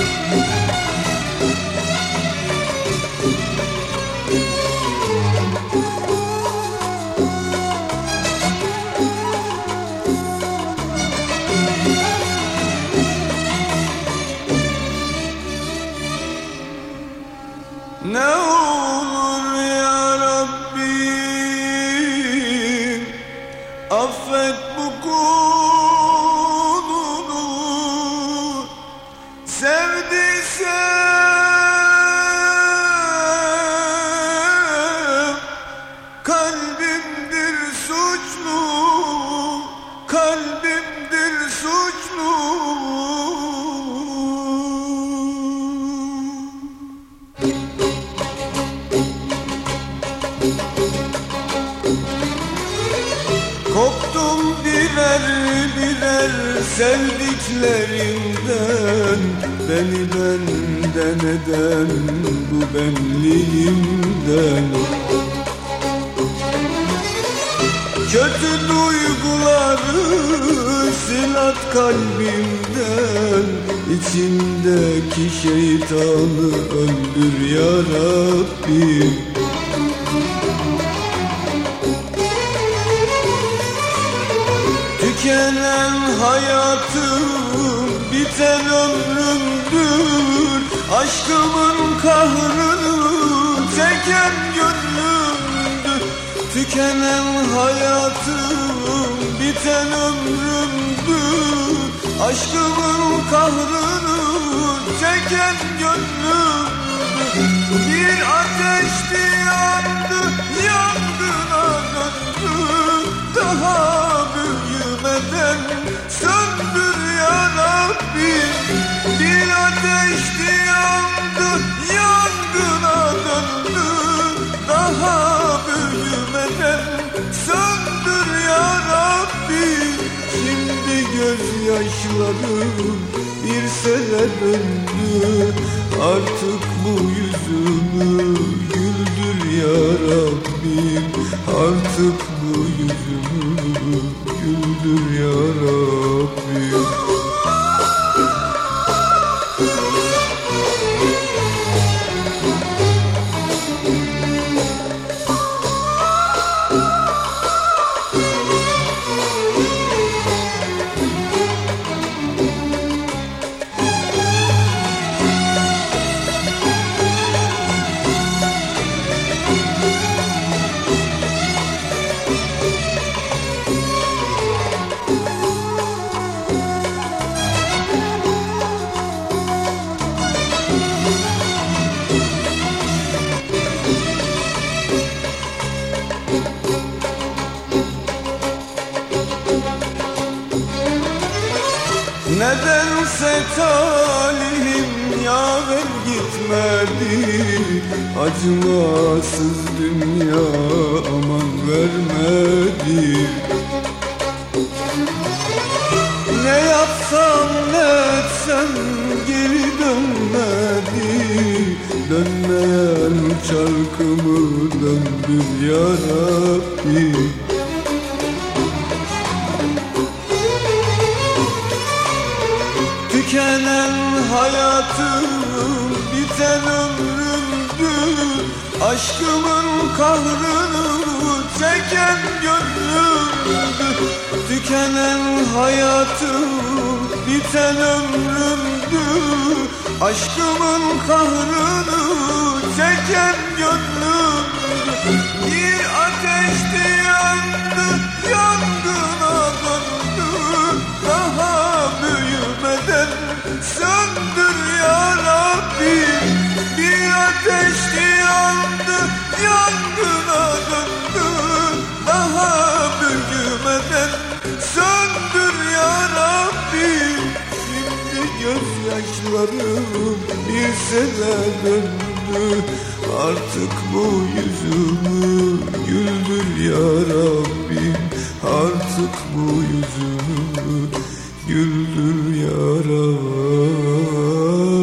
Ne olur ya Rabbim, affet bu kulunu, sevdiysem kalbimdir suçlu, kalbimdir suçlu. Koptum birer birer sevdiklerimden, beni benden eden bu benliğimden. Kötü duyguları sil at kalbimden, içimdeki şeytanı öldür ya Rabbim. Tükenen hayatım, biten ömrümdür, aşkımın kahrını çeken gönlümdür. Tükenen hayatım, biten ömrümdür, aşkımın kahrını çeken gönlümdür. Bir ateşti yandı, yangına döndü, daha büyümeden söndür ya Rabbim. Bir ateşti yandı, yangına döndü, daha büyümeden söndür ya Rabbim. Şimdi gözyaşlarım bir sele döndü, artık bu yüzümü güldür ya Rabbim. Artık bu yüzümü güldür ya Rabbim. Nedense talihim yaver gitmedi, acımasız dünya aman vermedi. Ne yapsam ne etsem geri dönmedi, dönmeyen çarkımı döndür ya Rabbi. Tükenen hayatım, biten ömrümdü, aşkımın kahrını çeken gönlümdü. Tükenen hayatım, biten ömrümdü, aşkımın kahrını çeken gönlümdü. Bir ateşti yandı, yangına döndü, daha büyümeden söndür ya Rabbim. Bir ateşti yandı, yangına döndü, daha büyümeden söndür ya Rabbim. Şimdi gözyaşlarım bir sele döndü, artık bu yüzümü güldür ya Rabbim. Artık bu yüzümü güldür ya Rabbim.